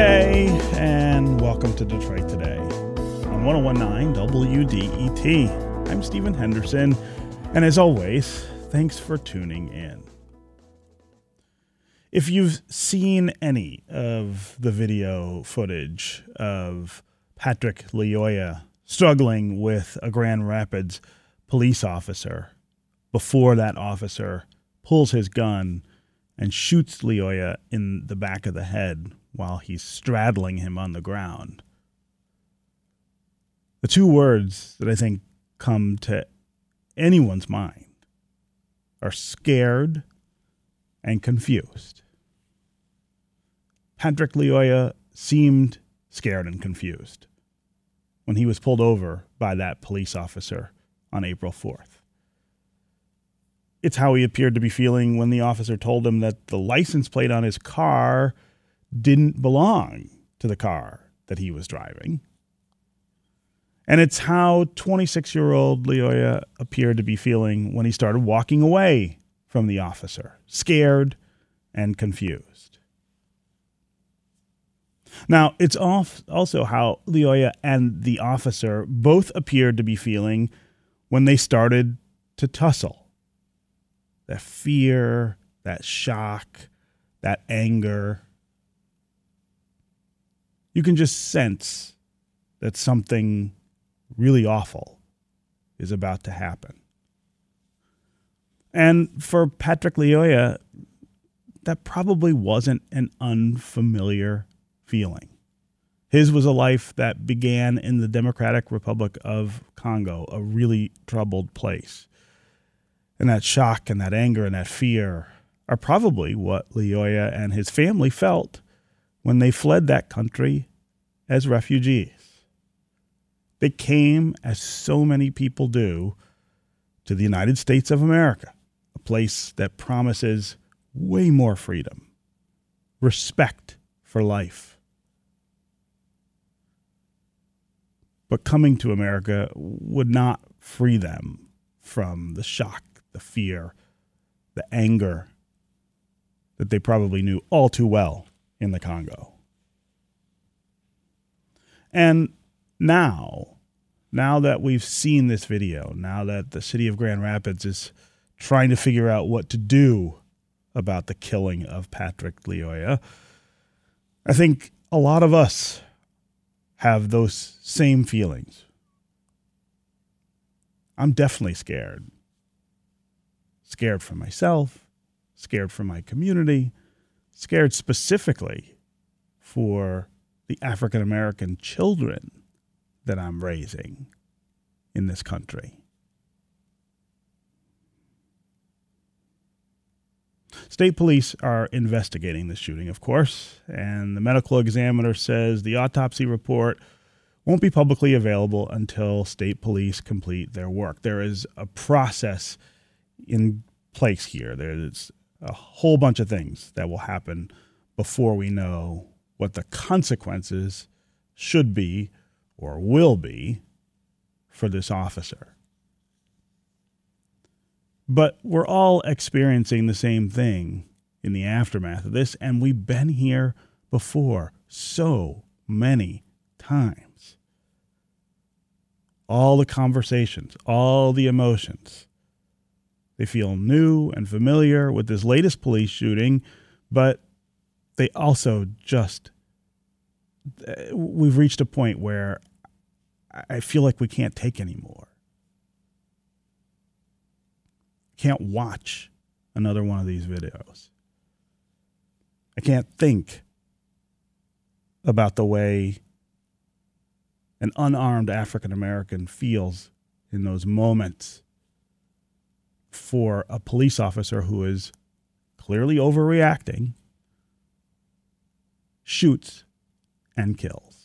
day, and welcome to Detroit Today on 1019 WDET. I'm Stephen Henderson, and as always, thanks for tuning in. If you've seen any of the video footage of Patrick Lyoya struggling with a Grand Rapids police officer before that officer pulls his gun and shoots Lyoya in the back of the head while he's straddling him on the ground, the two words that I think come to anyone's mind are scared and confused. Patrick Lyoya seemed scared and confused when he was pulled over by that police officer on April 4th. It's how he appeared to be feeling when the officer told him that the license plate on his car didn't belong to the car that he was driving. And it's how 26-year-old Lyoya appeared to be feeling when he started walking away from the officer, scared and confused. Now, it's also how Lyoya and the officer both appeared to be feeling when they started to tussle. That fear, that shock, that anger. You can just sense that something really awful is about to happen. And for Patrick Lyoya, that probably wasn't an unfamiliar feeling. His was a life that began in the Democratic Republic of Congo, a really troubled place. And that shock and that anger and that fear are probably what Lyoya and his family felt when they fled that country as refugees. They came, as so many people do, to the United States of America, a place that promises way more freedom, respect for life. But coming to America would not free them from the shock, the fear, the anger that they probably knew all too well in the Congo. And now that we've seen this video, now that the city of Grand Rapids is trying to figure out what to do about the killing of Patrick Lyoya, I think a lot of us have those same feelings. I'm definitely scared. Scared for myself, scared for my community, scared specifically for the African American children that I'm raising in this country. State police are investigating the shooting, of course, and the medical examiner says the autopsy report won't be publicly available until state police complete their work. There is a process in place here. There's a whole bunch of things that will happen before we know what the consequences should be or will be for this officer. But we're all experiencing the same thing in the aftermath of this, and we've been here before so many times. All the conversations, all the emotions. They feel new and familiar with this latest police shooting, but they also we've reached a point where I feel like we can't take anymore. Can't watch another one of these videos. I can't think about the way an unarmed African American feels in those moments for a police officer who is clearly overreacting, shoots, and kills.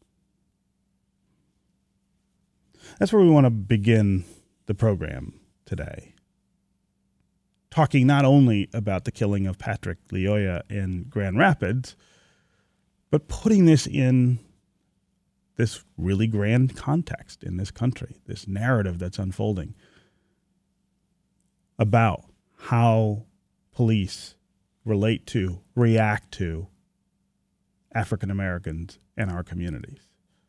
That's where we want to begin the program today. Talking not only about the killing of Patrick Lyoya in Grand Rapids, but putting this in this really grand context in this country, this narrative that's unfolding about how police relate to, react to African Americans in our communities.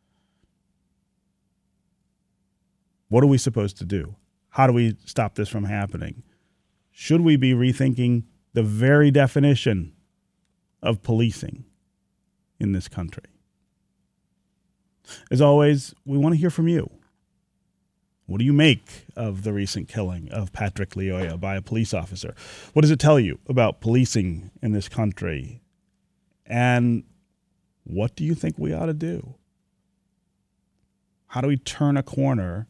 What are we supposed to do? How do we stop this from happening? Should we be rethinking the very definition of policing in this country? As always, we want to hear from you. What do you make of the recent killing of Patrick Lyoya by a police officer? What does it tell you about policing in this country? And what do you think we ought to do? How do we turn a corner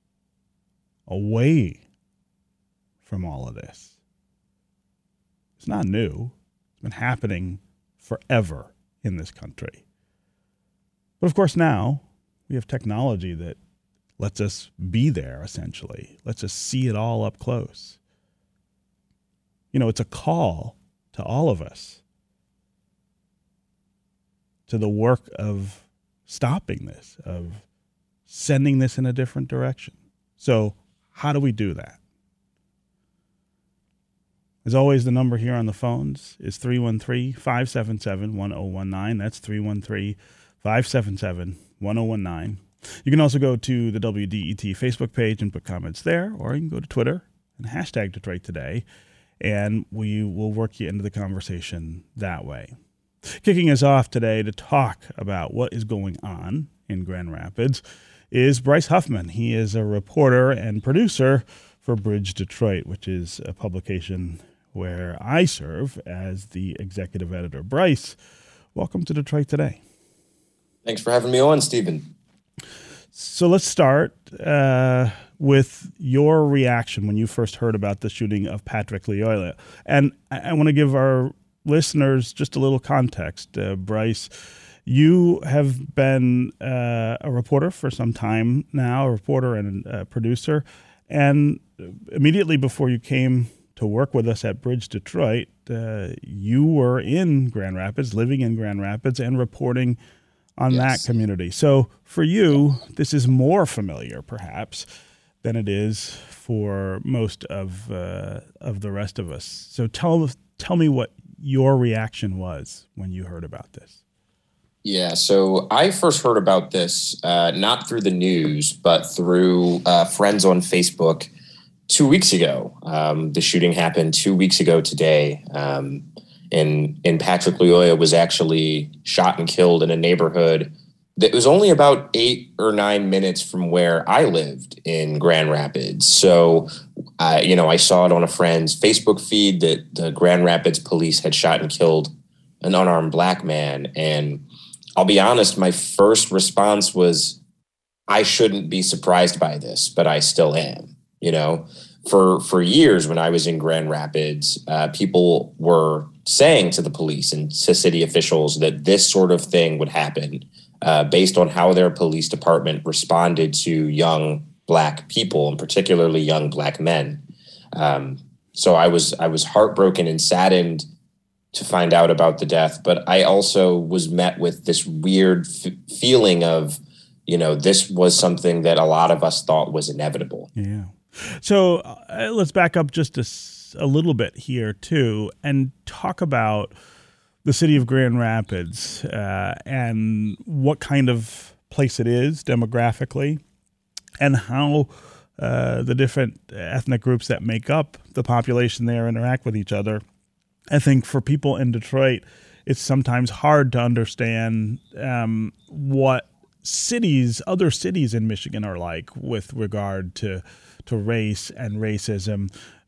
away from all of this? It's not new. It's been happening forever in this country. But of course now we have technology that lets us be there, essentially. Lets us see it all up close. You know, it's a call to all of us to the work of stopping this, of sending this in a different direction. So how do we do that? As always, the number here on the phones is 313-577-1019. That's 313-577-1019. You can also go to the WDET Facebook page and put comments there, or you can go to Twitter and hashtag Detroit Today, and we will work you into the conversation that way. Kicking us off today to talk about what is going on in Grand Rapids is Bryce Huffman. He is a reporter and producer for Bridge Detroit, which is a publication where I serve as the executive editor. Bryce, welcome to Detroit Today. Thanks for having me on, Stephen. So let's start with your reaction when you first heard about the shooting of Patrick Lyoya. And I want to give our listeners just a little context. Bryce, you have been a reporter for some time now, a reporter and a producer. And immediately before you came to work with us at Bridge Detroit, you were in Grand Rapids, living in Grand Rapids, and reporting on that community. So for you, this is more familiar, perhaps, than it is for most of the rest of us. So tell me what your reaction was when you heard about this. Yeah, so I first heard about this not through the news, but through friends on Facebook 2 weeks ago. The shooting happened 2 weeks ago today. And Patrick Lyoya was actually shot and killed in a neighborhood that was only about 8 or 9 minutes from where I lived in Grand Rapids. So, I saw it on a friend's Facebook feed that the Grand Rapids police had shot and killed an unarmed black man. And I'll be honest, my first response was, I shouldn't be surprised by this, but I still am. For years when I was in Grand Rapids, people were saying to the police and to city officials that this sort of thing would happen based on how their police department responded to young black people, and particularly young black men. So I was heartbroken and saddened to find out about the death, but I also was met with this weird feeling of, this was something that a lot of us thought was inevitable. Yeah. So let's back up just a little bit here, too, and talk about the city of Grand Rapids and what kind of place it is demographically, and how the different ethnic groups that make up the population there interact with each other. I think for people in Detroit, it's sometimes hard to understand what other cities in Michigan are like with regard to race and racism.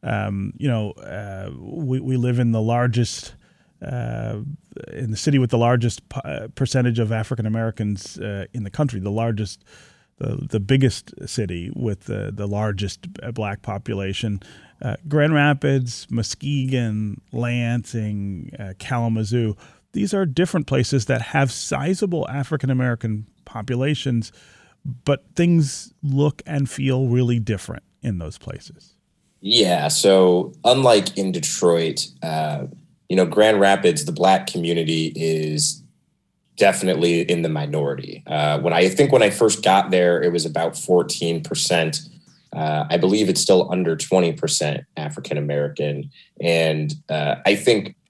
We live in the largest, in the city with the largest percentage of African Americans in the country, the biggest city with the largest black population. Grand Rapids, Muskegon, Lansing, Kalamazoo, these are different places that have sizable African American populations, but things look and feel really different in those places. Yeah. So unlike in Detroit, Grand Rapids, the black community is definitely in the minority. When I first got there, it was about 14%. I believe it's still under 20% African American. And I think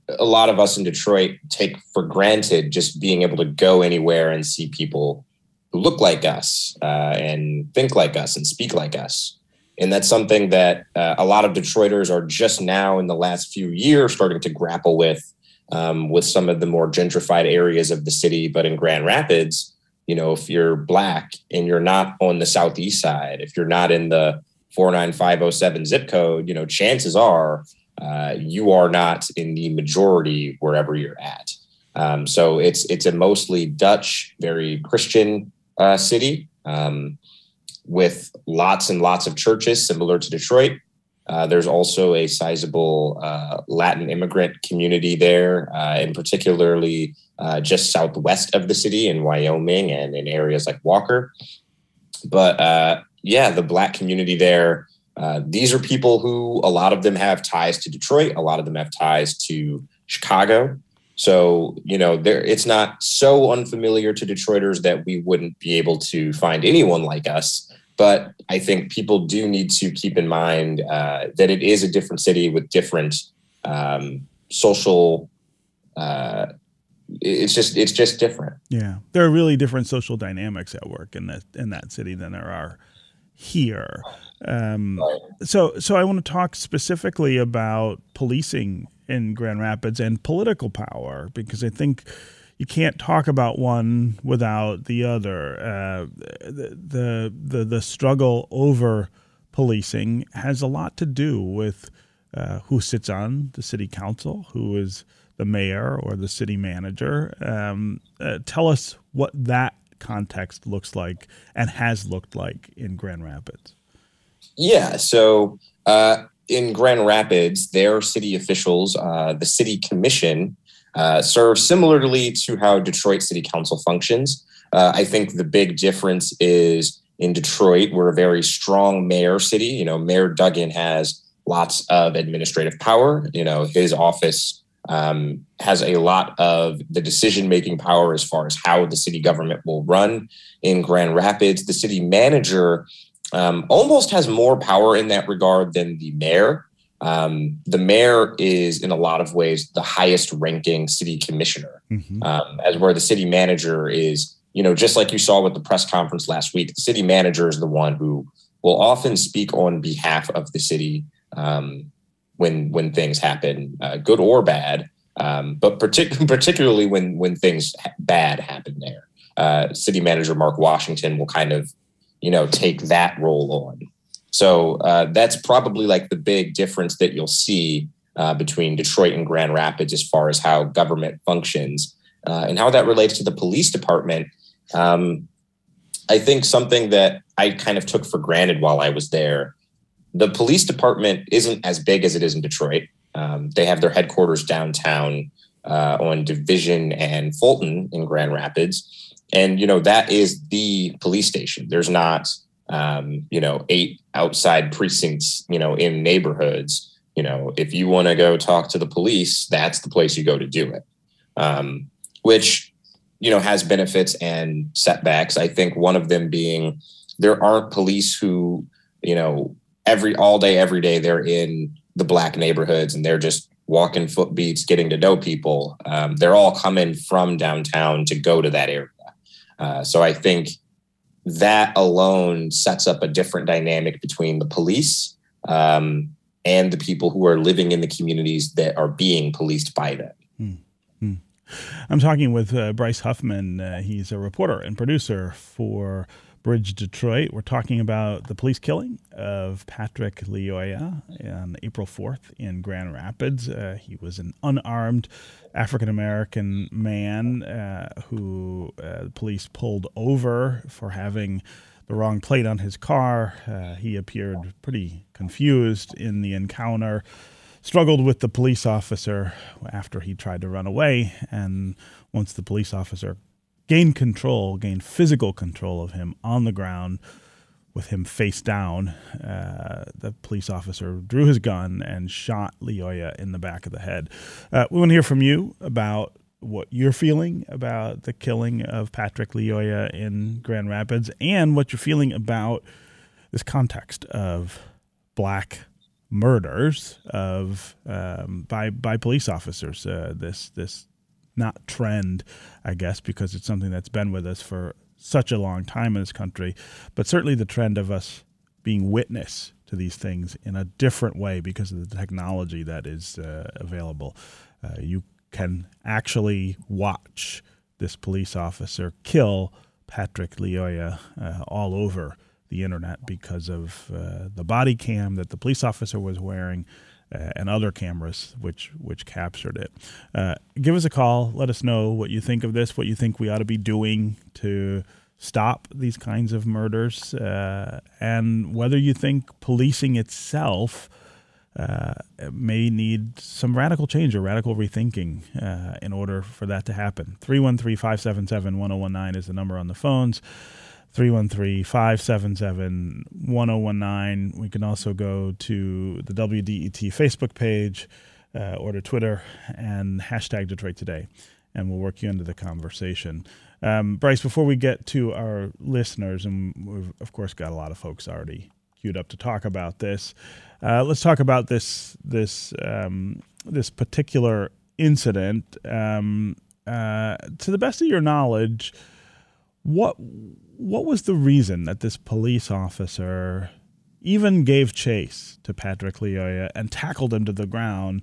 a lot of us in Detroit take for granted just being able to go anywhere and see people who look like us and think like us and speak like us. And that's something that a lot of Detroiters are just now in the last few years starting to grapple with some of the more gentrified areas of the city. But in Grand Rapids, if you're Black and you're not on the Southeast side, if you're not in the 49507 zip code, chances are you are not in the majority wherever you're at. So it's a mostly Dutch, very Christian city with lots and lots of churches, similar to Detroit. There's also a sizable Latin immigrant community there, and particularly just southwest of the city in Wyoming and in areas like Walker. But the Black community there, these are people who a lot of them have ties to Detroit. A lot of them have ties to Chicago. So, it's not so unfamiliar to Detroiters that we wouldn't be able to find anyone like us. But I think people do need to keep in mind that it is a different city with different social. It's just different. Yeah, there are really different social dynamics at work in that city than there are here. So I want to talk specifically about policing in Grand Rapids and political power, because I think you can't talk about one without the other. The struggle over policing has a lot to do with who sits on the city council, who is the mayor or the city manager. Tell us what that context looks like and has looked like in Grand Rapids. Yeah, so in Grand Rapids, their city officials, the city commission, serve similarly to how Detroit City Council functions. I think the big difference is in Detroit, we're a very strong mayor city. Mayor Duggan has lots of administrative power. His office has a lot of the decision-making power as far as how the city government will run. In Grand Rapids, the city manager almost has more power in that regard than the mayor. The mayor is, in a lot of ways, the highest ranking city commissioner, as where the city manager is, just like you saw with the press conference last week, the city manager is the one who will often speak on behalf of the city when things happen, good or bad, but particularly when things bad happen there. City manager Mark Washington will kind of, take that role on. So that's probably like the big difference that you'll see between Detroit and Grand Rapids as far as how government functions and how that relates to the police department. I think something that I kind of took for granted while I was there, the police department isn't as big as it is in Detroit. They have their headquarters downtown on Division and Fulton in Grand Rapids. And, that is the police station. There's not, 8 outside precincts, in neighborhoods. If you want to go talk to the police, that's the place you go to do it, which, has benefits and setbacks. I think one of them being there aren't police who, all day, every day, they're in the Black neighborhoods and they're just walking foot beats, getting to know people. They're all coming from downtown to go to that area. So I think that alone sets up a different dynamic between the police and the people who are living in the communities that are being policed by them. I'm talking with Bryce Huffman. He's a reporter and producer for Bridge Detroit. We're talking about the police killing of Patrick Lyoya on April 4th in Grand Rapids. He was an unarmed African-American man who the police pulled over for having the wrong plate on his car. He appeared pretty confused in the encounter, struggled with the police officer after he tried to run away. And once the police officer gained physical control of him on the ground with him face down, the police officer drew his gun and shot Lyoya in the back of the head. We want to hear from you about what you're feeling about the killing of Patrick Lyoya in Grand Rapids and what you're feeling about this context of Black murders of by police officers. This not trend, I guess, because it's something that's been with us for such a long time in this country, but certainly the trend of us being witness to these things in a different way because of the technology that is available. You can actually watch this police officer kill Patrick Lyoya all over the internet because of the body cam that the police officer was wearing and other cameras which captured it. Give us a call. Let us know what you think of this, what you think we ought to be doing to stop these kinds of murders, and whether you think policing itself may need some radical change or radical rethinking in order for that to happen. 313-577-1019 is the number on the phones. 313-577-1019. We can also go to the WDET Facebook page or to Twitter and hashtag Detroit Today, and we'll work you into the conversation. Bryce, before we get to our listeners, and we've, of course, got a lot of folks already queued up to talk about this, let's talk about this particular incident. To the best of your knowledge, what was the reason that this police officer even gave chase to Patrick Lyoya and tackled him to the ground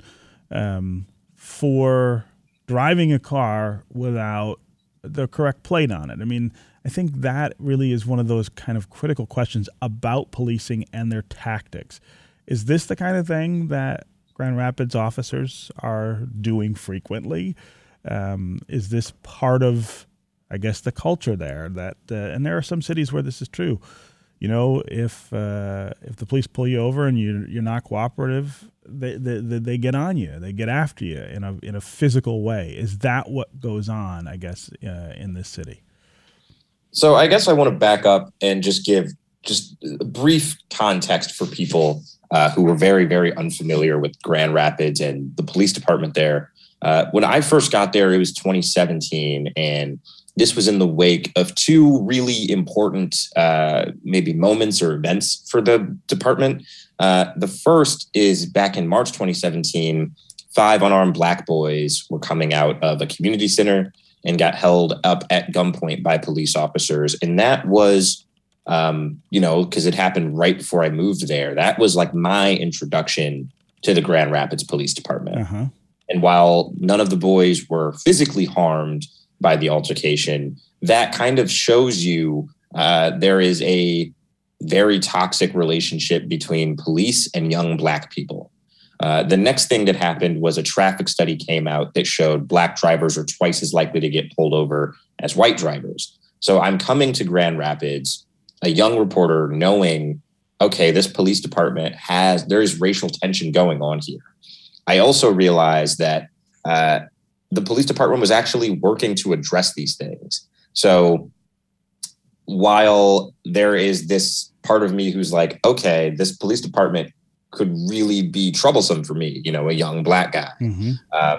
for driving a car without the correct plate on it? I mean, I think that really is one of those kind of critical questions about policing and their tactics. Is this the kind of thing that Grand Rapids officers are doing frequently? Is this part of, I guess, the culture there? That and there are some cities where this is true. You know, if the police pull you over and you're not cooperative, they get on you. They get after you in a physical way. Is that what goes on, I guess, in this city? So I guess I want to back up and just give just a brief context for people who were very, very unfamiliar with Grand Rapids and the police department there. When I first got there, it was 2017, and this was in the wake of two really important maybe moments or events for the department. The first is back in March 2017, 5 unarmed Black boys were coming out of a community center and got held up at gunpoint by police officers. And that was, because it happened right before I moved there. That was like my introduction to the Grand Rapids Police Department. Uh-huh. And while none of the boys were physically harmed by the altercation, that kind of shows you there is a very toxic relationship between police and young Black people. The next thing that happened was a traffic study came out that showed Black drivers are twice as likely to get pulled over as white drivers. So I'm coming to Grand Rapids, a young reporter, knowing, okay, this police department there is racial tension going on here. I also realized that the police department was actually working to address these things. So while there is this part of me who's like, okay, this police department could really be troublesome for me, a young Black guy. Mm-hmm.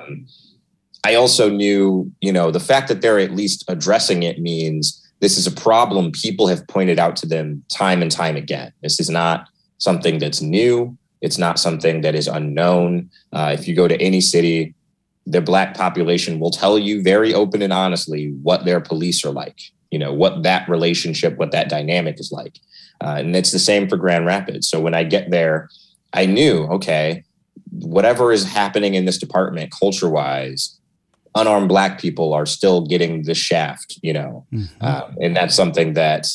I also knew, the fact that they're at least addressing it means this is a problem people have pointed out to them time and time again. This is not something that's new. It's not something that is unknown. If you go to any city, the Black population will tell you very open and honestly what their police are like, what that relationship, what that dynamic is like. And it's the same for Grand Rapids. So when I get there, I knew, okay, whatever is happening in this department culture-wise, unarmed Black people are still getting the shaft, Mm-hmm. And that's something that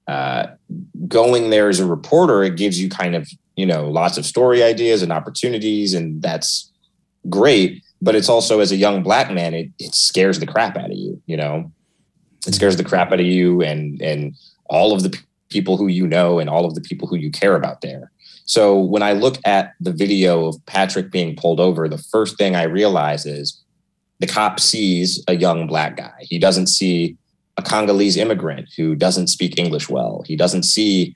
going there as a reporter, it gives you kind of, lots of story ideas and opportunities, and that's great. But it's also, as a young Black man, it scares the crap out of you, It scares the crap out of you and all of the people who and all of the people who you care about there. So when I look at the video of Patrick being pulled over, the first thing I realize is the cop sees a young Black guy. He doesn't see a Congolese immigrant who doesn't speak English well. He doesn't see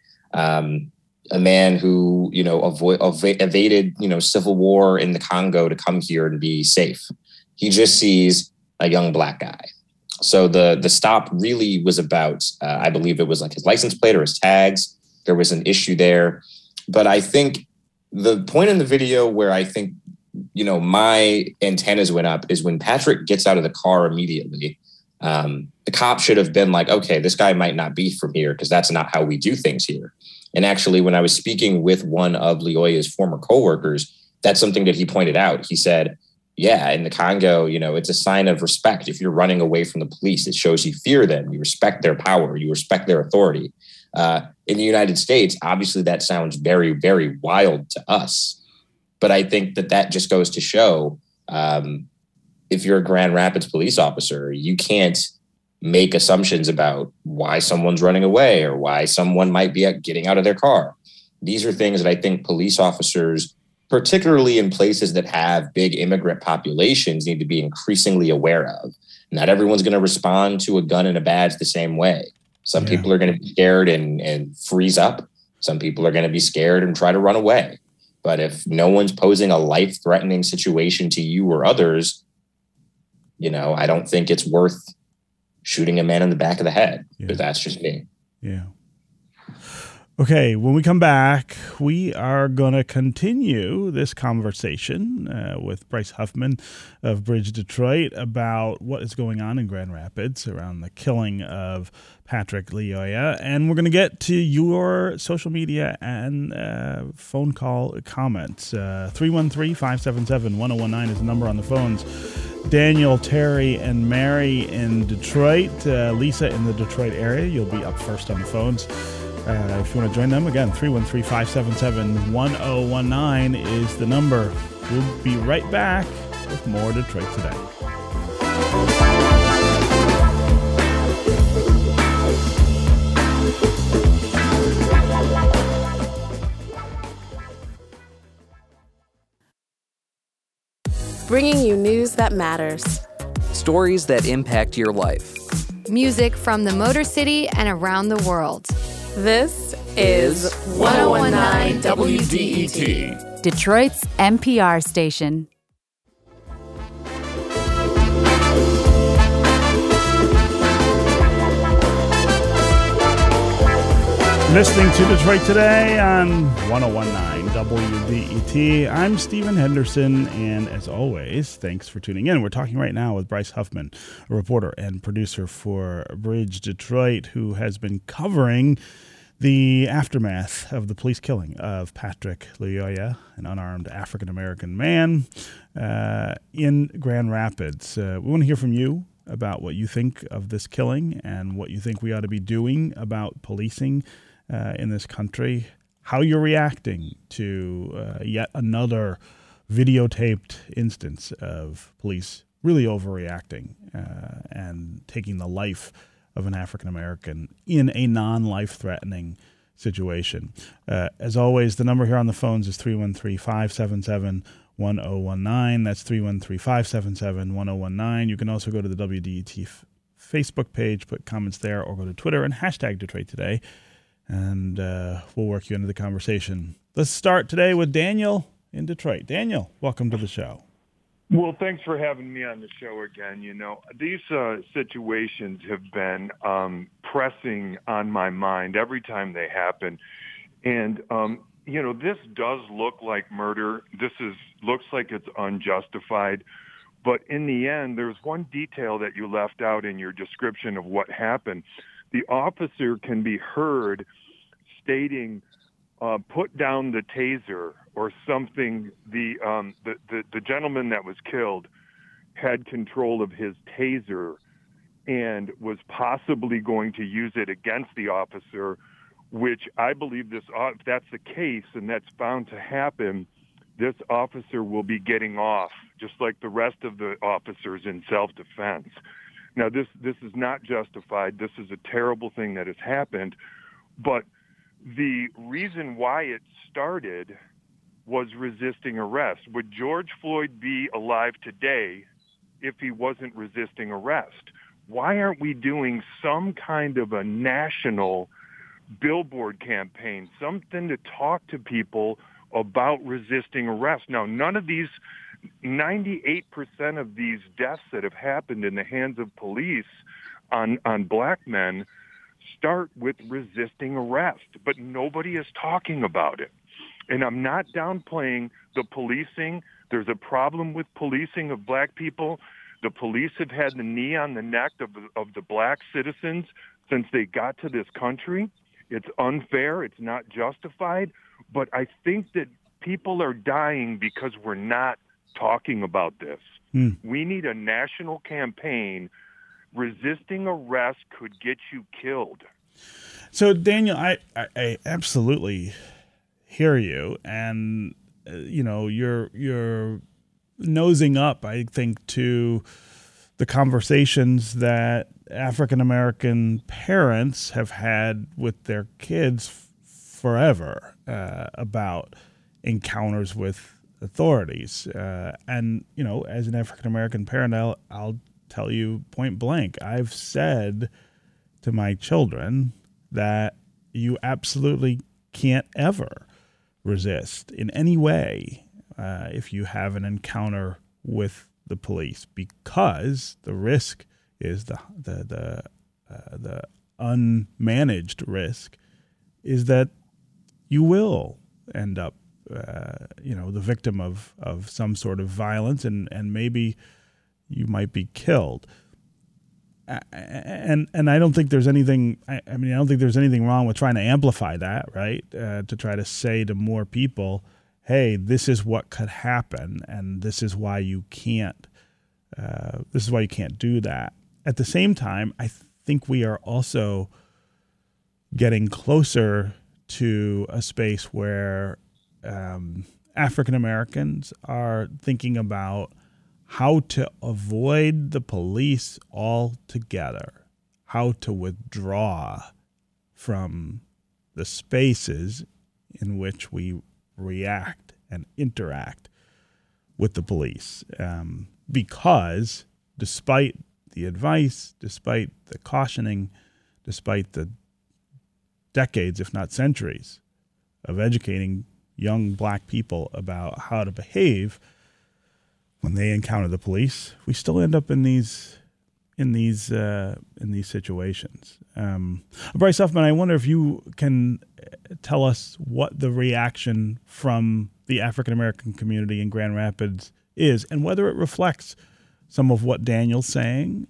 a man who, evaded, civil war in the Congo to come here and be safe. He just sees a young Black guy. So the stop really was about, I believe it was like his license plate or his tags. There was an issue there. But I think the point in the video where I think, my antennas went up is when Patrick gets out of the car immediately. The cop should have been like, okay, this guy might not be from here because that's not how we do things here. And actually, when I was speaking with one of Lyoya's former coworkers, that's something that he pointed out. He said, yeah, in the Congo, it's a sign of respect. If you're running away from the police, it shows you fear them. You respect their power. You respect their authority. In the United States, obviously, that sounds very, very wild to us. But I think that just goes to show if you're a Grand Rapids police officer, you can't make assumptions about why someone's running away or why someone might be getting out of their car. These are things that I think police officers, particularly in places that have big immigrant populations, need to be increasingly aware of. Not everyone's going to respond to a gun and a badge the same way. Some people are going to be scared and freeze up. Some people are going to be scared and try to run away. But if no one's posing a life-threatening situation to you or others, I don't think it's worth shooting a man in the back of the head. But that's just me. Yeah. Okay, when we come back, we are going to continue this conversation with Bryce Huffman of Bridge Detroit about what is going on in Grand Rapids around the killing of Patrick Lyoya. And we're going to get to your social media and phone call comments. 313-577-1019 is the number on the phones. Daniel, Terry, and Mary in Detroit. Lisa in the Detroit area. You'll be up first on the phones. If you want to join them, again, 313-577-1019 is the number. We'll be right back with more Detroit Today. Bringing you news that matters. Stories that impact your life. Music from the Motor City and around the world. This is 1019 WDET, Detroit's NPR station. Listening to Detroit Today on 1019 WDET. I'm Stephen Henderson, and as always, thanks for tuning in. We're talking right now with Bryce Huffman, a reporter and producer for Bridge Detroit, who has been covering the aftermath of the police killing of Patrick Lyoya, an unarmed African-American man, in Grand Rapids. We want to hear from you about what you think of this killing and what you think we ought to be doing about policing in this country, how you're reacting to yet another videotaped instance of police really overreacting and taking the life of an African-American in a non-life-threatening situation. As always, the number here on the phones is 313-577-1019. That's 313-577-1019. You can also go to the WDET Facebook page, put comments there, or go to Twitter and hashtag Detroit Today, and we'll work you into the conversation. Let's start today with Daniel in Detroit. Daniel, welcome to the show. Well, thanks for having me on the show again. These situations have been pressing on my mind every time they happen. And, this does look like murder. Looks like it's unjustified. But in the end, there's one detail that you left out in your description of what happened. The officer can be heard stating, put down the taser or something. The gentleman that was killed had control of his taser and was possibly going to use it against the officer, which I believe if that's the case and that's bound to happen, this officer will be getting off just like the rest of the officers in self-defense. Now, this is not justified. This is a terrible thing that has happened. But the reason why it started was resisting arrest. Would George Floyd be alive today if he wasn't resisting arrest? Why aren't we doing some kind of a national billboard campaign, something to talk to people about resisting arrest? Now, 98% of these deaths that have happened in the hands of police on black men start with resisting arrest, but nobody is talking about it. And I'm not downplaying the policing. There's a problem with policing of black people. The police have had the knee on the neck of the black citizens since they got to this country. It's unfair. It's not justified. But I think that people are dying because we're not talking about this. We need a national campaign. Resisting arrest could get you killed. So, Daniel, I absolutely hear you, and you're nosing up, I think, to the conversations that African American parents have had with their kids forever about encounters with authorities. And as an African American parent, I'll tell you point blank, I've said to my children that you absolutely can't ever resist in any way if you have an encounter with the police, because the risk is the unmanaged risk is that you will end up the victim of some sort of violence, and maybe you might be killed. And I don't think there's anything. I don't think there's anything wrong with trying to amplify that, right? To try to say to more people, "Hey, this is what could happen, and this is why you can't. This is why you can't do that." At the same time, I think we are also getting closer to a space where African Americans are thinking about how to avoid the police altogether, how to withdraw from the spaces in which we react and interact with the police. Because despite the advice, despite the cautioning, despite the decades, if not centuries, of educating young black people about how to behave when they encounter the police, we still end up in these situations. Bryce Huffman, I wonder if you can tell us what the reaction from the African American community in Grand Rapids is, and whether it reflects some of what Daniel's saying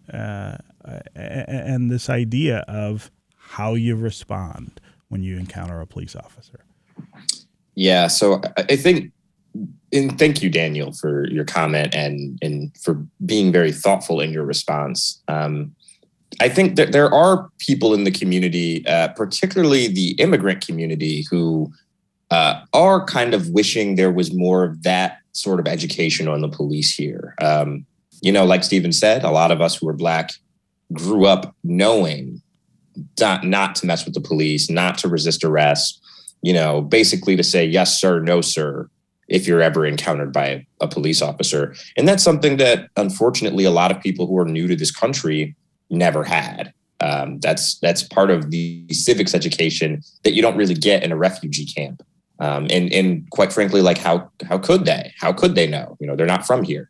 and this idea of how you respond when you encounter a police officer. Yeah, so I think, and thank you, Daniel, for your comment and for being very thoughtful in your response. I think that there are people in the community, particularly the immigrant community, who are kind of wishing there was more of that sort of education on the police here. Like Stephen said, a lot of us who are Black grew up knowing not to mess with the police, not to resist arrest, basically to say, yes, sir, no, sir, if you're ever encountered by a police officer. And that's something that, unfortunately, a lot of people who are new to this country never had. That's part of the civics education that you don't really get in a refugee camp. And quite frankly, like how could they? How could they know? They're not from here.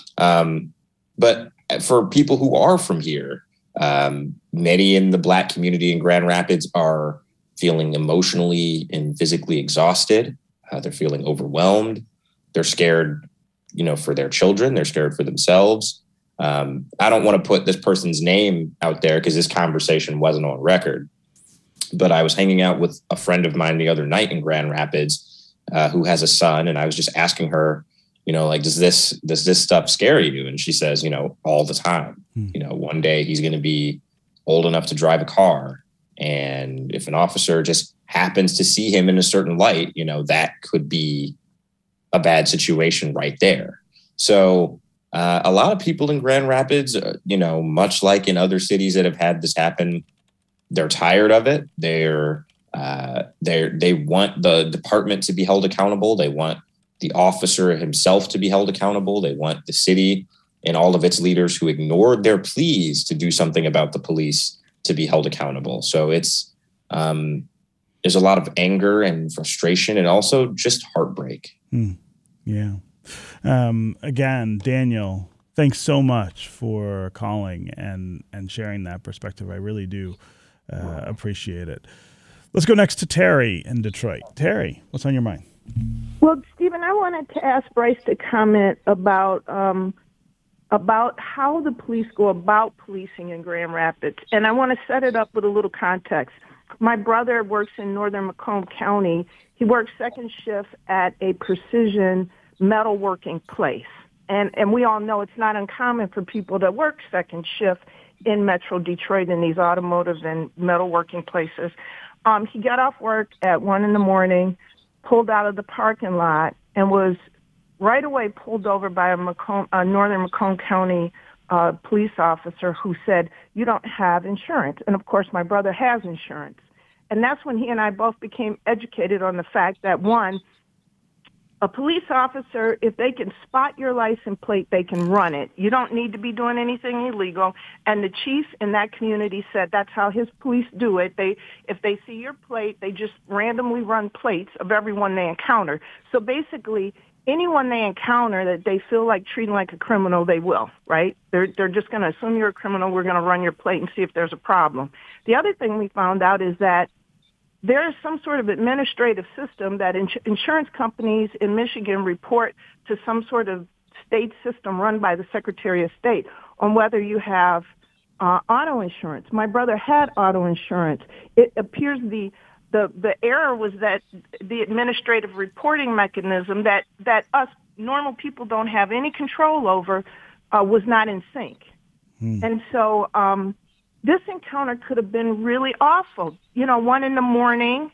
But for people who are from here, many in the Black community in Grand Rapids are feeling emotionally and physically exhausted. They're feeling overwhelmed. They're scared, for their children. They're scared for themselves. I don't want to put this person's name out there because this conversation wasn't on record. But I was hanging out with a friend of mine the other night in Grand Rapids who has a son. And I was just asking her, does this stuff scare you? And she says, all the time. One day he's going to be old enough to drive a car. And if an officer just happens to see him in a certain light, that could be a bad situation right there. So a lot of people in Grand Rapids, much like in other cities that have had this happen, they're tired of it. They want the department to be held accountable. They want the officer himself to be held accountable. They want the city and all of its leaders who ignored their pleas to do something about the police to be held accountable. So it's there's a lot of anger and frustration and also just heartbreak. Yeah. Again, Daniel, thanks so much for calling and sharing that perspective. I really do appreciate it. Let's go next to Terry in Detroit. Terry, what's on your mind? Well, Stephen, I wanted to ask Bryce to comment about how the police go about policing in Grand Rapids. And I want to set it up with a little context. My brother works in northern Macomb County. He works second shift at a precision metalworking place. And we all know it's not uncommon for people to work second shift in Metro Detroit in these automotive and metalworking places. He got off work at 1 a.m, pulled out of the parking lot, and was right away pulled over by a northern Macomb County police officer who said, "You don't have insurance." And of course, my brother has insurance. And that's when he and I both became educated on the fact that, one, a police officer, if they can spot your license plate, they can run it. You don't need to be doing anything illegal. And the chief in that community said that's how his police do it. If they see your plate, they just randomly run plates of everyone they encounter. So basically, anyone they encounter that they feel like treating like a criminal, they will, right? They're just going to assume you're a criminal. We're going to run your plate and see if there's a problem. The other thing we found out is that there is some sort of administrative system that insurance companies in Michigan report to some sort of state system run by the Secretary of State on whether you have auto insurance. My brother had auto insurance. It appears the error was that the administrative reporting mechanism that us normal people don't have any control over was not in sync. And so this encounter could have been really awful. 1 a.m,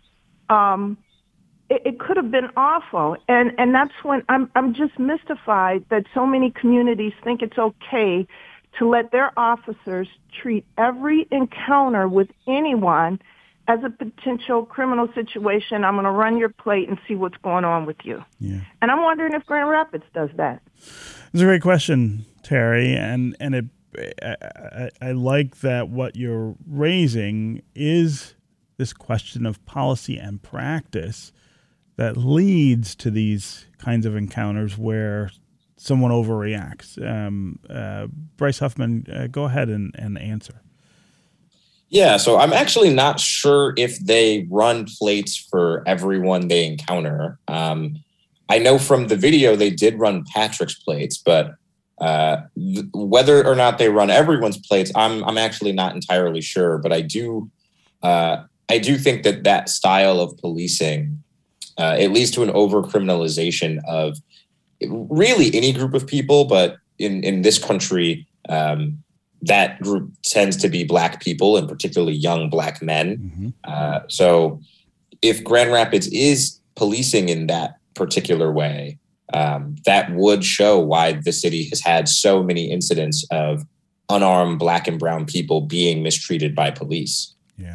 it could have been awful. And that's when I'm just mystified that so many communities think it's okay to let their officers treat every encounter with anyone as a potential criminal situation. I'm going to run your plate and see what's going on with you. Yeah. And I'm wondering if Grand Rapids does that. It's a great question, Terry, and I like that what you're raising is this question of policy and practice that leads to these kinds of encounters where someone overreacts. Bryce Huffman, go ahead and answer. Yeah, so I'm actually not sure if they run plates for everyone they encounter. I know from the video they did run Patrick's plates, but whether or not they run everyone's plates, I'm actually not entirely sure. But I do think that style of policing it leads to an over-criminalization of really any group of people, but in this country, that group tends to be Black people, and particularly young Black men. Mm-hmm. So if Grand Rapids is policing in that particular way, that would show why the city has had so many incidents of unarmed Black and brown people being mistreated by police. Yeah.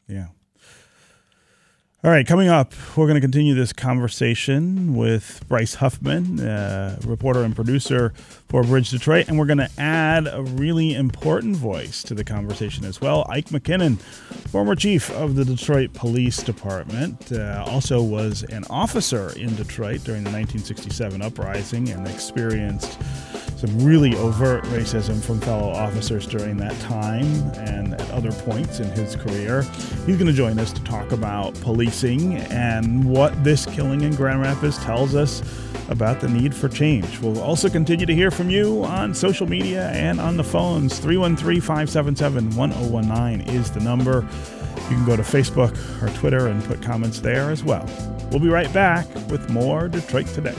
All right, coming up, we're going to continue this conversation with Bryce Huffman, reporter and producer for Bridge Detroit, and we're going to add a really important voice to the conversation as well. Ike McKinnon, former chief of the Detroit Police Department, also was an officer in Detroit during the 1967 uprising and experienced some really overt racism from fellow officers during that time and at other points in his career. He's going to join us to talk about policing and what this killing in Grand Rapids tells us about the need for change. We'll also continue to hear from you on social media and on the phones. 313-577-1019 is the number. You can go to Facebook or Twitter and put comments there as well. We'll be right back with more Detroit Today.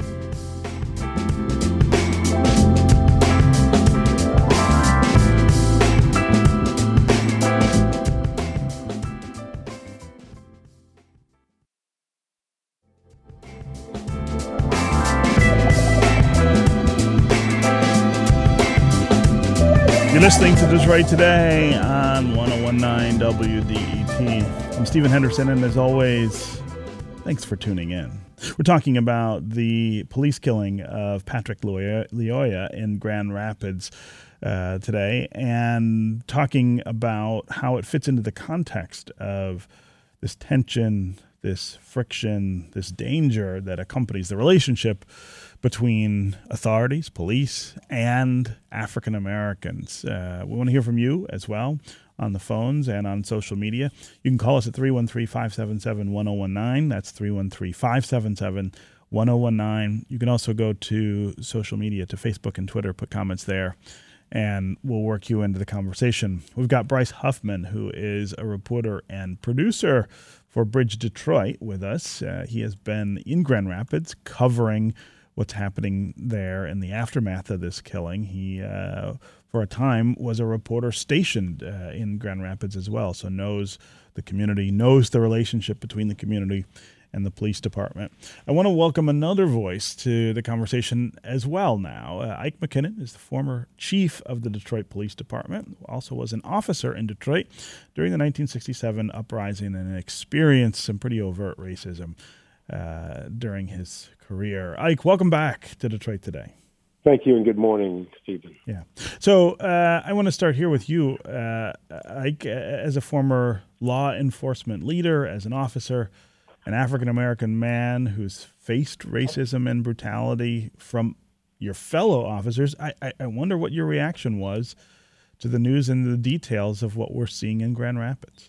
You're listening to Detroit Today on 1019 WDET. I'm Stephen Henderson, and as always, thanks for tuning in. We're talking about the police killing of Patrick Lyoya in Grand Rapids today, and talking about how it fits into the context of this tension, this friction, this danger that accompanies the relationship between authorities, police, and African Americans. We want to hear from you as well on the phones and on social media. You can call us at 313-577-1019. That's 1019. You can also go to social media, to Facebook and Twitter, put comments there, and we'll work you into the conversation. We've got Bryce Huffman, who is a reporter and producer for Bridge Detroit, with us. He has been in Grand Rapids covering what's happening there in the aftermath of this killing. He, for a time, was a reporter stationed in Grand Rapids as well, so knows the community, knows the relationship between the community and the police department. I want to welcome another voice to the conversation as well now. Ike McKinnon is the former chief of the Detroit Police Department, also was an officer in Detroit during the 1967 uprising and experienced some pretty overt racism during his career. Ike, welcome back to Detroit Today. Thank you, and good morning, Stephen. Yeah. So I want to start here with you, Ike, as a former law enforcement leader, as an officer, an African-American man who's faced racism and brutality from your fellow officers. I wonder what your reaction was to the news and the details of what we're seeing in Grand Rapids.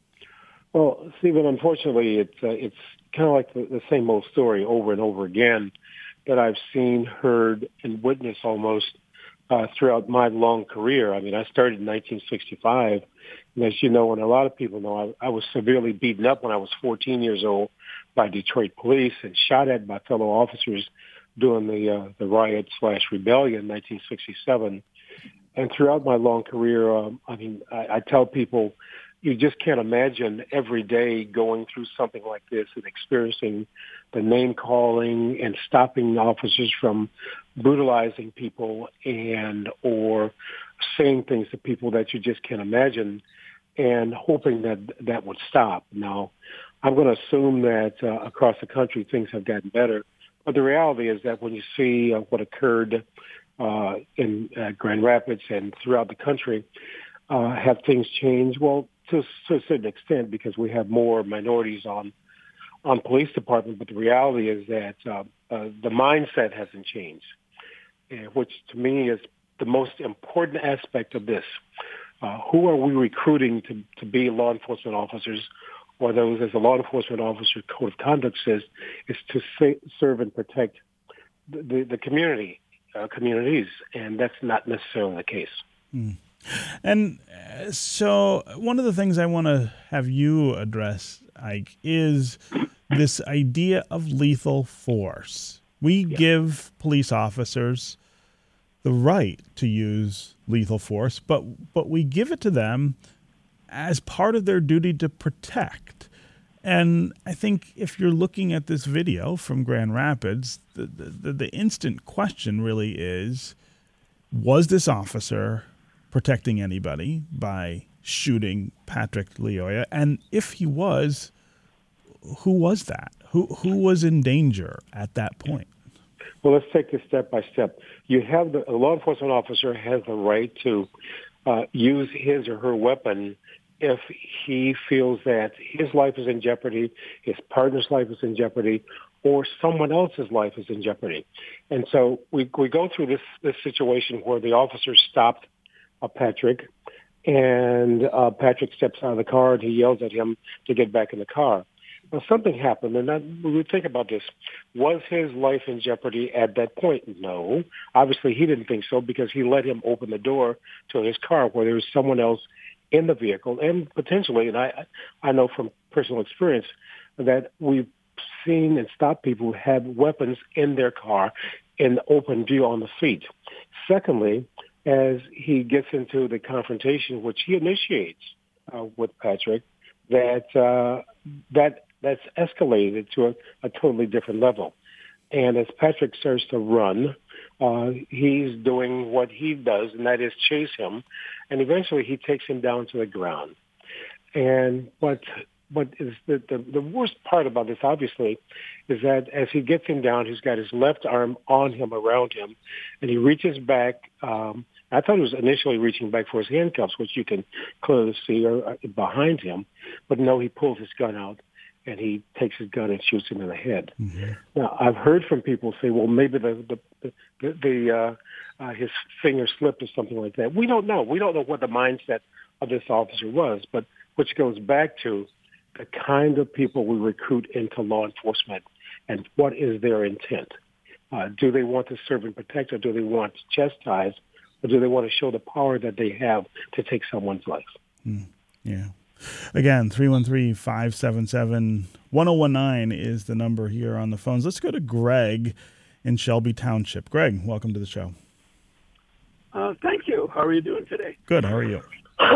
Well, Stephen, unfortunately, it's kind of like the same old story over and over again that I've seen, heard, and witnessed almost throughout my long career. I mean, I started in 1965. And as you know, and a lot of people know, I was severely beaten up when I was 14 years old by Detroit police and shot at by fellow officers during the riot/rebellion in 1967. And throughout my long career, I tell people, you just can't imagine every day going through something like this and experiencing the name calling and stopping officers from brutalizing people and or saying things to people that you just can't imagine, and hoping that would stop. Now, I'm going to assume that across the country things have gotten better, but the reality is that when you see what occurred in Grand Rapids and throughout the country, have things changed? Well, to a certain extent, because we have more minorities on police department, but the reality is that the mindset hasn't changed, which to me is the most important aspect of this. Who are we recruiting to be law enforcement officers, or those, as the law enforcement officer code of conduct says, is to serve and protect the communities, and that's not necessarily the case. Mm. And so one of the things I want to have you address, Ike, is this idea of lethal force. We give police officers the right to use lethal force, but we give it to them as part of their duty to protect. And I think if you're looking at this video from Grand Rapids, the instant question really is, was this officer protecting anybody by shooting Patrick Lyoya? And if he was, who was that? Who was in danger at that point? Well, let's take this step by step. You have a law enforcement officer has the right to use his or her weapon if he feels that his life is in jeopardy, his partner's life is in jeopardy, or someone else's life is in jeopardy. And so we go through this situation where the officer stopped Patrick, and Patrick steps out of the car and he yells at him to get back in the car. Well, something happened, and we would think about this. Was his life in jeopardy at that point? No. Obviously, he didn't think so because he let him open the door to his car where there was someone else in the vehicle, and potentially, and I know from personal experience that we've seen and stopped people who have weapons in their car in open view on the street. Secondly, as he gets into the confrontation, which he initiates with Patrick, that's escalated to a totally different level. And as Patrick starts to run, he's doing what he does, and that is chase him. And eventually he takes him down to the ground. And what is the worst part about this, obviously, is that as he gets him down, he's got his left arm on him, around him, and he reaches back. I thought he was initially reaching back for his handcuffs, which you can clearly see are behind him. But no, he pulls his gun out, and he takes his gun and shoots him in the head. Mm-hmm. Now, I've heard from people say, well, maybe his finger slipped or something like that. We don't know. We don't know what the mindset of this officer was, but which goes back to the kind of people we recruit into law enforcement. and what is their intent. Do they want to serve and protect, or do they want to chastise, or do they want to show the power that they have to take someone's life? Yeah. Again, 313-577-1019 is the number here on the phones. Let's go to Greg in Shelby Township. Greg, welcome to the show. Thank you. How are you doing today? Good. How are you?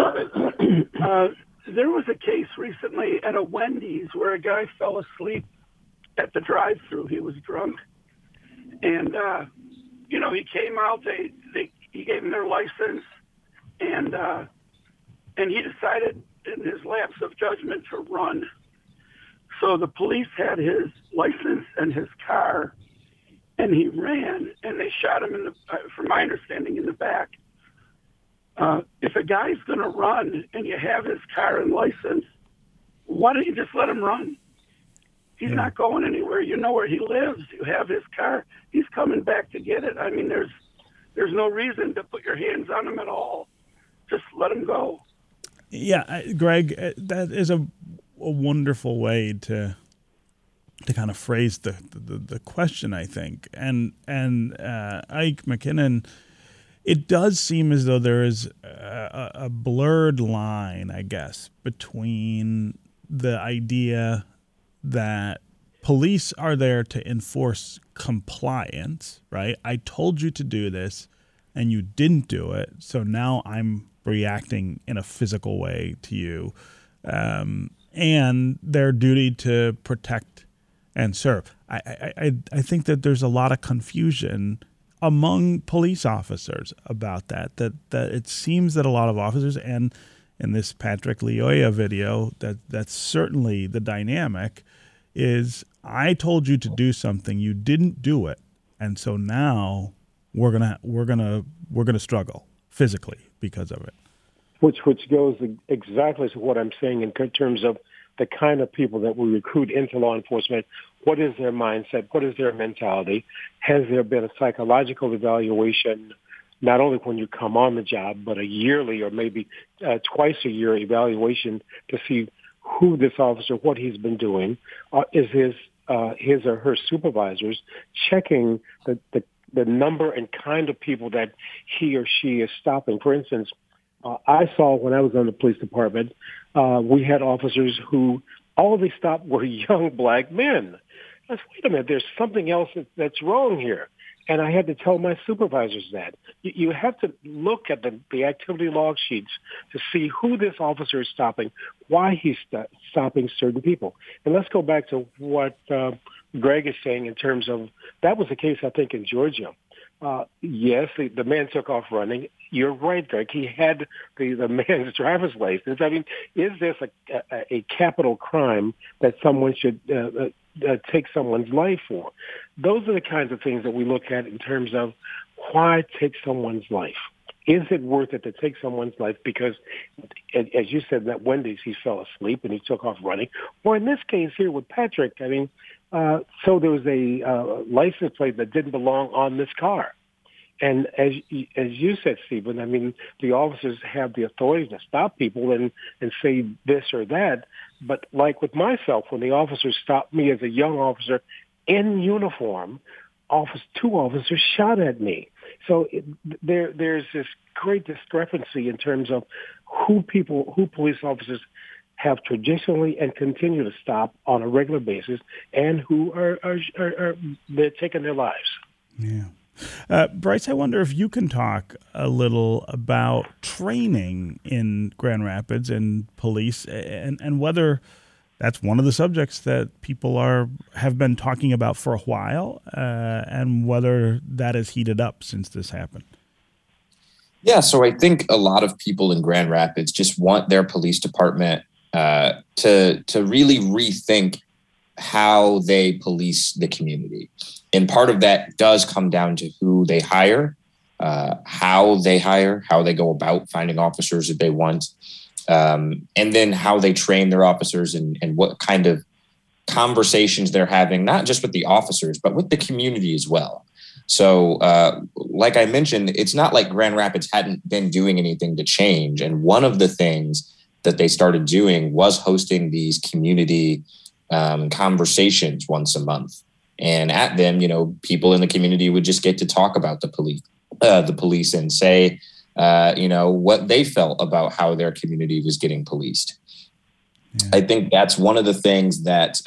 There was a case recently at a Wendy's where a guy fell asleep at the drive-thru. He was drunk. And, he came out, he gave him their license, and he decided in his lapse of judgment to run. So the police had his license and his car, and he ran, and they shot him, from my understanding, in the back. If a guy's going to run and you have his car and license, why don't you just let him run? He's not going anywhere. You know where he lives. You have his car. He's coming back to get it. I mean, there's no reason to put your hands on him at all. Just let him go. Yeah, Greg, that is a wonderful way to kind of phrase the question, I think. And Ike McKinnon, it does seem as though there is a blurred line, I guess, between the idea that police are there to enforce compliance, right? I told you to do this and you didn't do it, so now I'm reacting in a physical way to you, and their duty to protect and serve. I think that there's a lot of confusion among police officers about that it seems that a lot of officers, and in this Patrick Lyoya video, that's certainly the dynamic, is I told you to do something, you didn't do it, and so now we're gonna struggle physically because of it. Which goes exactly to what I'm saying in terms of the kind of people that we recruit into law enforcement. What is their mindset? What is their mentality? Has there been a psychological evaluation, not only when you come on the job, but a yearly or maybe twice a year evaluation to see who this officer, what he's been doing? Is his or her supervisors checking the number and kind of people that he or she is stopping? For instance, I saw when I was on the police department, we had officers who all they stopped were young black men. I said, wait a minute, there's something else that's wrong here. And I had to tell my supervisors that. You have to look at the activity log sheets to see who this officer is stopping, why he's stopping certain people. And let's go back to what Greg is saying in terms of, that was the case, I think, in Georgia. Yes, the man took off running. You're right, Greg. He had the man's driver's license. I mean, is this a capital crime that someone should take someone's life for? Those are the kinds of things that we look at in terms of why take someone's life. Is it worth it to take someone's life because, as you said, that Wendy's, he fell asleep and he took off running? Or in this case here with Patrick, I mean, so there was a license plate that didn't belong on this car. And as you said, Stephen, I mean, the officers have the authority to stop people and say this or that. But like with myself, when the officers stopped me as a young officer in uniform, two officers shot at me. So there's this great discrepancy in terms of who police officers have traditionally and continue to stop on a regular basis, and who are they're taking their lives. Yeah. Bryce, I wonder if you can talk a little about training in Grand Rapids and police, and whether that's one of the subjects that people have been talking about for a while, and whether that has heated up since this happened. Yeah, so I think a lot of people in Grand Rapids just want their police department to really rethink how they police the community. And part of that does come down to who they hire, how they go about finding officers that they want, and then how they train their officers and what kind of conversations they're having, not just with the officers, but with the community as well. So like I mentioned, it's not like Grand Rapids hadn't been doing anything to change. And one of the things that they started doing was hosting these community conversations once a month. And at them, people in the community would just get to talk about the police and say, what they felt about how their community was getting policed. Yeah. I think that's one of the things that,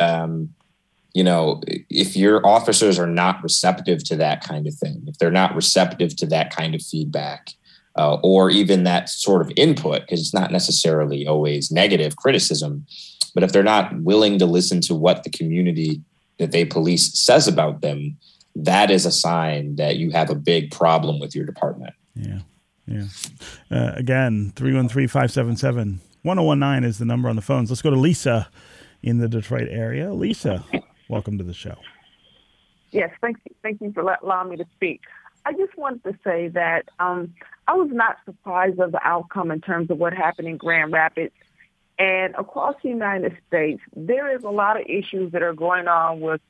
if your officers are not receptive to that kind of thing, if they're not receptive to that kind of feedback, or even that sort of input, because it's not necessarily always negative criticism, but if they're not willing to listen to what the community that they police says about them, that is a sign that you have a big problem with your department. Yeah. Again, 313-577-1019 is the number on the phones. Let's go to Lisa in the Detroit area. Lisa, welcome to the show. Yes, thank you for allowing me to speak. I just wanted to say that I was not surprised of the outcome in terms of what happened in Grand Rapids. And across the United States, there is a lot of issues that are going on with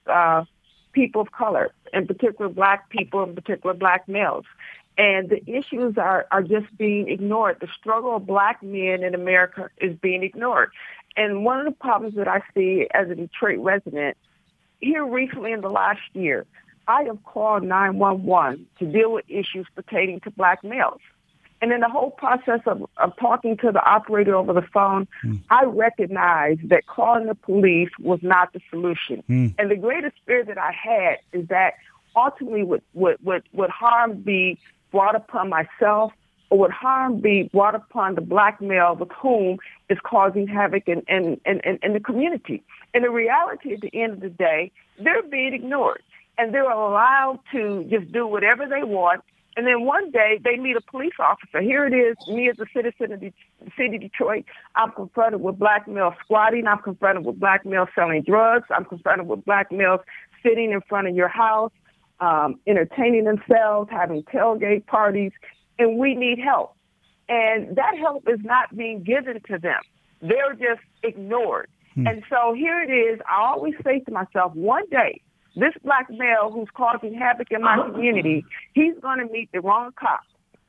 people of color, in particular black people, in particular black males. And the issues are just being ignored. The struggle of black men in America is being ignored. And one of the problems that I see as a Detroit resident, here recently in the last year, I have called 911 to deal with issues pertaining to black males. And in the whole process of talking to the operator over the phone, I recognized that calling the police was not the solution. And the greatest fear that I had is that ultimately would harm be brought upon myself, or would harm be brought upon the black male with whom is causing havoc in the community. And the reality at the end of the day, they're being ignored. And they're allowed to just do whatever they want. And then one day they meet a police officer. Here it is, me as a citizen of the city of Detroit, I'm confronted with black males squatting. I'm confronted with black males selling drugs. I'm confronted with black males sitting in front of your house, entertaining themselves, having tailgate parties, and we need help. And that help is not being given to them. They're just ignored. And so here it is. I always say to myself, one day, this black male who's causing havoc in my community, he's going to meet the wrong cop,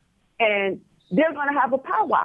and they're going to have a powwow.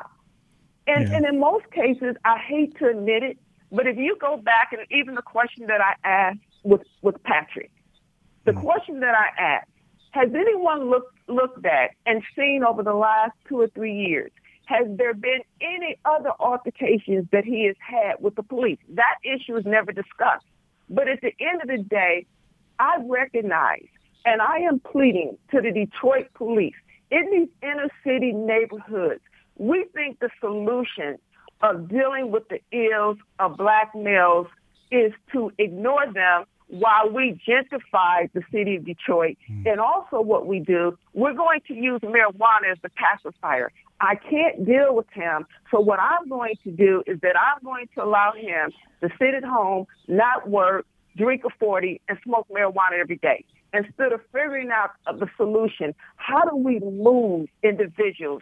And in most cases, I hate to admit it, but if you go back, and even the question that I asked with Patrick, the question that I asked, has anyone looked at and seen over the last 2 or 3 years, has there been any other altercations that he has had with the police? That issue is never discussed. But at the end of the day, I recognize, and I am pleading to the Detroit police, in these inner city neighborhoods, we think the solution of dealing with the ills of black males is to ignore them while we gentrify the city of Detroit. And also what we do, we're going to use marijuana as the pacifier. I can't deal with him, so what I'm going to do is that I'm going to allow him to sit at home, not work, drink a 40, and smoke marijuana every day. Instead of figuring out the solution, how do we move individuals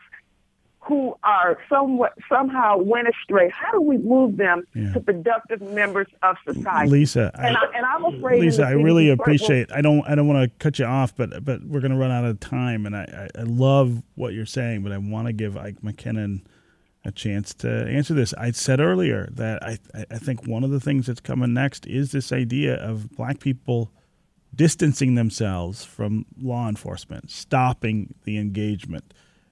who are somehow went astray? How do we move them to productive members of society? Lisa, I'm afraid. Lisa, I really appreciate. I don't want to cut you off, but we're going to run out of time, and I love what you're saying, but I want to give Ike McKinnon a chance to answer this. I said earlier that I think one of the things that's coming next is this idea of black people distancing themselves from law enforcement, stopping the engagement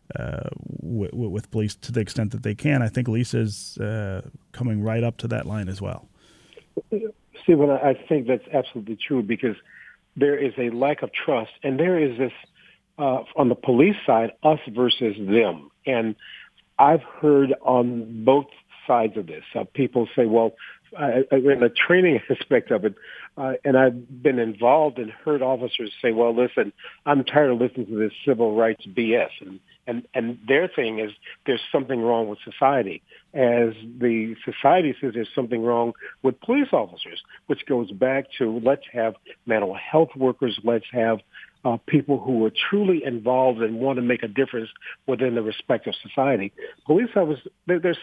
with police to the extent that they can. I think Lisa's coming right up to that line as well. Stephen, I think that's absolutely true, because there is a lack of trust, and there is this, on the police side, us versus them. And I've heard on both sides of this. People say, well, in the training aspect of it, and I've been involved and heard officers say, well, listen, I'm tired of listening to this civil rights BS. And their thing is there's something wrong with society, as the society says there's something wrong with police officers, which goes back to let's have mental health workers, let's have people who are truly involved and want to make a difference within the respective society. Police officers, there's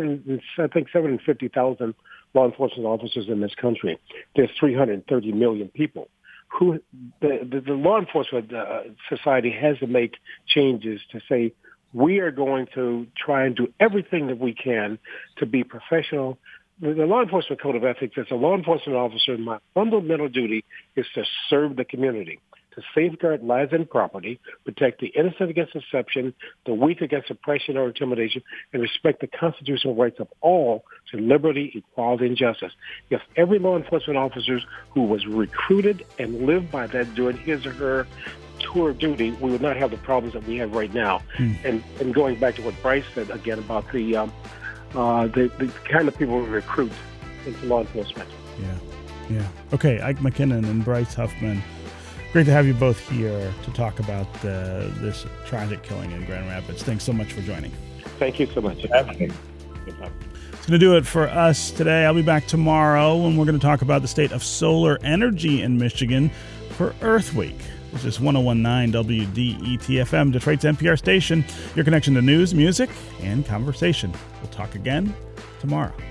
750,000 law enforcement officers in this country. There's 330 million people. The law enforcement society has to make changes to say, we are going to try and do everything that we can to be professional, the law enforcement code of ethics, as a law enforcement officer, my fundamental duty is to serve the community, to safeguard lives and property, protect the innocent against deception, the weak against oppression or intimidation, and respect the constitutional rights of all to liberty, equality, and justice. If every law enforcement officer who was recruited and lived by that during his or her tour of duty, we would not have the problems that we have right now. And going back to what Bryce said again about the kind of people we recruit into law enforcement. Yeah. Okay, Ike McKinnon and Bryce Huffman, great to have you both here to talk about this tragic killing in Grand Rapids. Thanks so much for joining. Thank you so much. It's going to do it for us today. I'll be back tomorrow when we're going to talk about the state of solar energy in Michigan for Earth Week. This is 101.9 WDET-FM, Detroit's NPR station, your connection to news, music, and conversation. We'll talk again tomorrow.